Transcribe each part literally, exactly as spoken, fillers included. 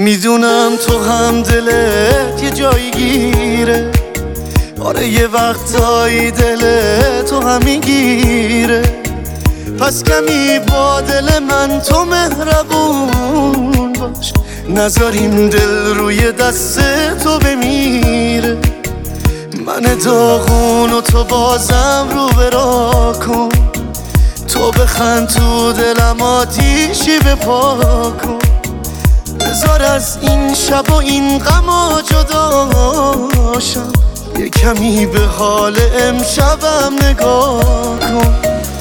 میدونم تو هم دلت یه جایی گیره، آره یه وقتایی دلت تو هم میگیره. پس کمی با دل من تو مهربون باش، نذاریم دل روی دست تو بمیره. من داغون و تو بازم رو برا کن، تو بخند تو دلم آتیشی بپا کن. بذار از این شب و این غما جداشم، یه کمی به حال امشبم نگاه کن.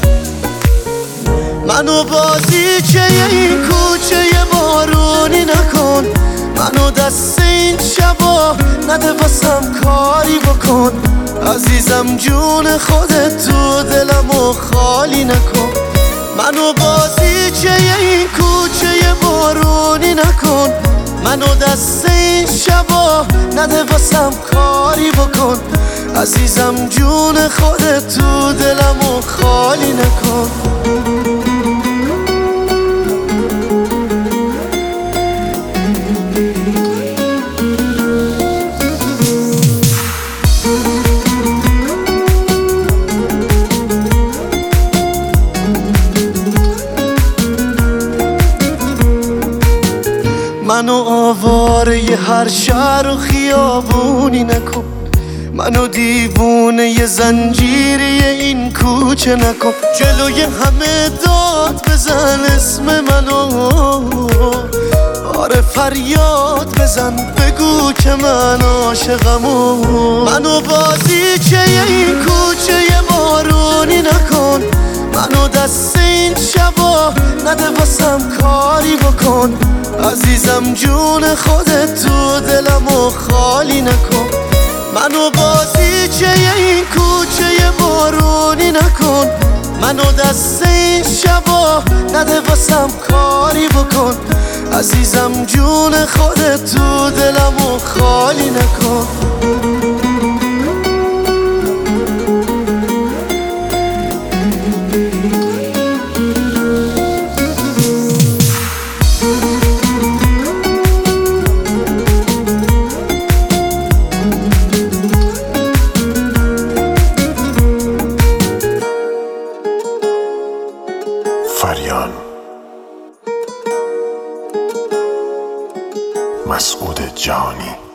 منو بازیچه این کوچه بارونی نکن، منو دست این شبا نده واسم کاری بکن. عزیزم جون خودت تو دلمو خالی نکن. منو بازیچه این کوچه بارونی نکن، منو دست این شبا نده واسم کاری بکن. عزیزم جون خودت تو دلمو خالی نکن. منو آواره ی هر شهر و خیابونی نکن، منو دیوونه ی زنجیری این کوچه نکن. جلوی همه داد بزن اسم منو، آره فریاد بزن بگو که من عاشقمو. منو بازیچه این کوچه بارونی نکن، منو دست این شبا نده واسم کاری بکن. عزیزم جون خودت تو دلمو خالی نکن. منو بازیچه این کوچه بارونی نکن، منو دست این شبا نده واسم کاری بکن. عزیزم جون خودت تو دلمو خالی نکن. فریان مسعود جهانی.